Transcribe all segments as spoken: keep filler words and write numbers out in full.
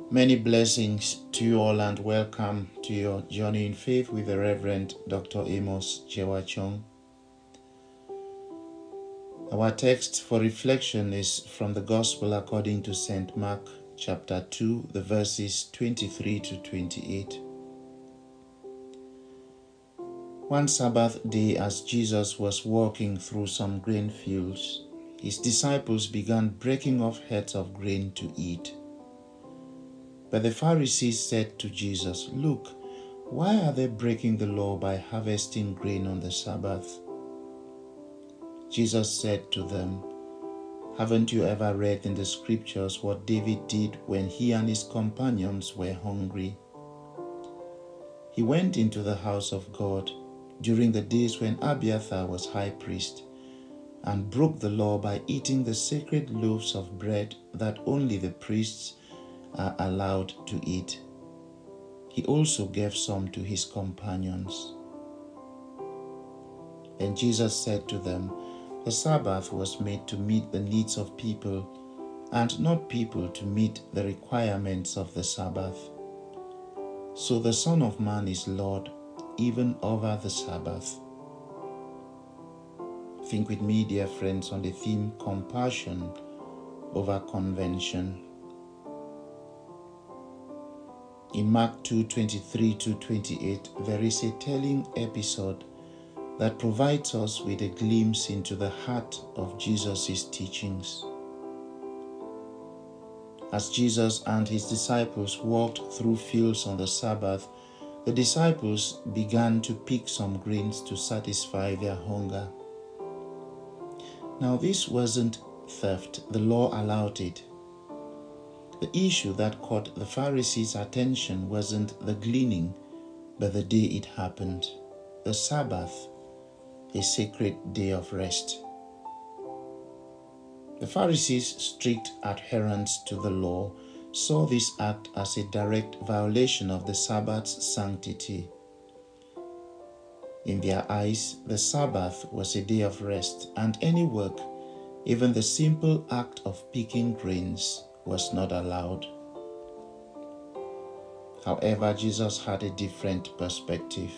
Many blessings to you all and welcome to your journey in faith with the Reverend Doctor Amos Jewachong. Our text for reflection is from the Gospel according to Saint Mark chapter two, the verses twenty-three to twenty-eight. One Sabbath day, as Jesus was walking through some grain fields, his disciples began breaking off heads of grain to eat. But the Pharisees said to Jesus, "Look, why are they breaking the law by harvesting grain on the Sabbath?" Jesus said to them, "Haven't you ever read in the scriptures what David did when he and his companions were hungry? He went into the house of God during the days when Abiathar was high priest and broke the law by eating the sacred loaves of bread that only the priests are allowed to eat. He also gave some to his companions." Then Jesus said to them, "The Sabbath was made to meet the needs of people, and not people to meet the requirements of the Sabbath. So the Son of Man is Lord, even over the Sabbath." Think with me, dear friends, on the theme compassion over convention. In Mark two, twenty-three to twenty-eight, there is a telling episode that provides us with a glimpse into the heart of Jesus' teachings. As Jesus and his disciples walked through fields on the Sabbath, the disciples began to pick some grains to satisfy their hunger. Now, this wasn't theft, the law allowed it. The issue that caught the Pharisees' attention wasn't the gleaning, but the day it happened, the Sabbath, a sacred day of rest. The Pharisees, strict adherents to the law, saw this act as a direct violation of the Sabbath's sanctity. In their eyes, the Sabbath was a day of rest, and any work, even the simple act of picking grains, was not allowed. However, Jesus had a different perspective.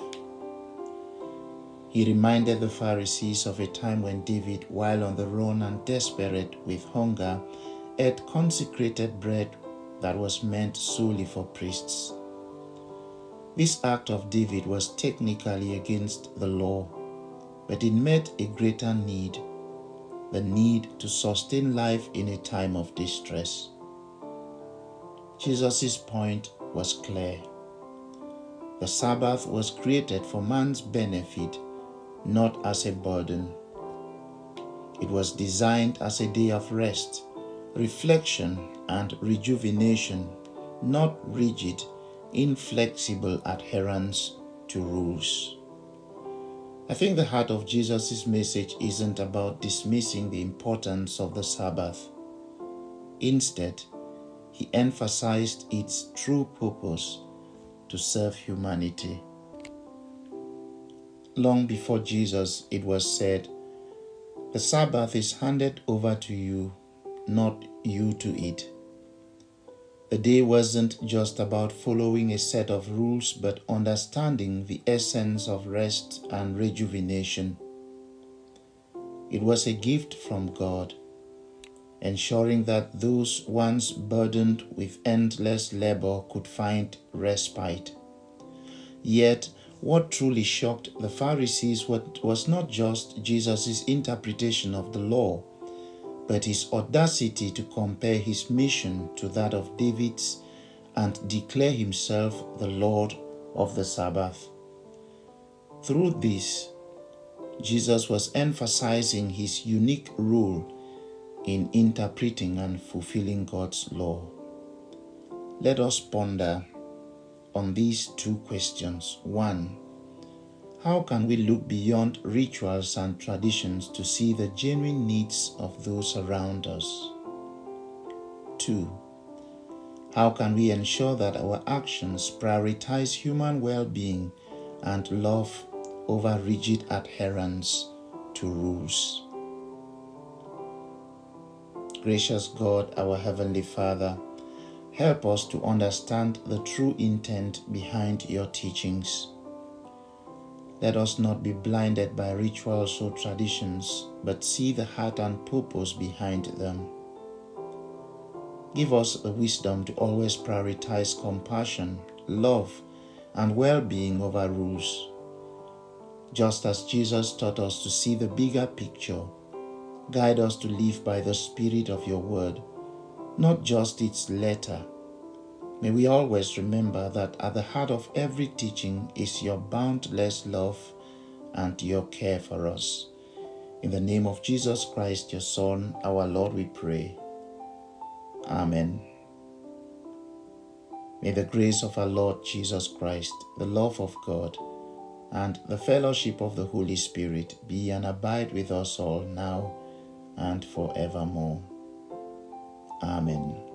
He reminded the Pharisees of a time when David, while on the run and desperate with hunger, ate consecrated bread that was meant solely for priests. This act of David was technically against the law, but it met a greater need, the need to sustain life in a time of distress. Jesus' point was clear. The Sabbath was created for man's benefit, not as a burden. It was designed as a day of rest, reflection, and rejuvenation, not rigid, inflexible adherence to rules. I think the heart of Jesus' message isn't about dismissing the importance of the Sabbath. Instead, he emphasized its true purpose, to serve humanity. Long before Jesus, it was said, "The Sabbath is handed over to you, not you to it." The day wasn't just about following a set of rules, but understanding the essence of rest and rejuvenation. It was a gift from God, ensuring that those once burdened with endless labor could find respite. Yet, what truly shocked the Pharisees was not just Jesus' interpretation of the law, but his audacity to compare his mission to that of David's and declare himself the Lord of the Sabbath. Through this, Jesus was emphasizing his unique role in interpreting and fulfilling God's law. Let us ponder on these two questions. One, how can we look beyond rituals and traditions to see the genuine needs of those around us? Two, how can we ensure that our actions prioritize human well-being and love over rigid adherence to rules? Gracious God, our Heavenly Father, Help us to understand the true intent behind your teachings. Let us not be blinded by rituals or traditions, but see the heart and purpose behind them. Give us the wisdom to always prioritize compassion, love, and well-being over rules. Just as Jesus taught us to see the bigger picture, guide us to live by the spirit of your word, not just its letter. May we always remember that at the heart of every teaching is your boundless love and your care for us. In the name of Jesus Christ, your Son, our Lord, we pray. Amen. May the grace of our Lord Jesus Christ, the love of God, and the fellowship of the Holy Spirit be and abide with us all now and forevermore. Amen.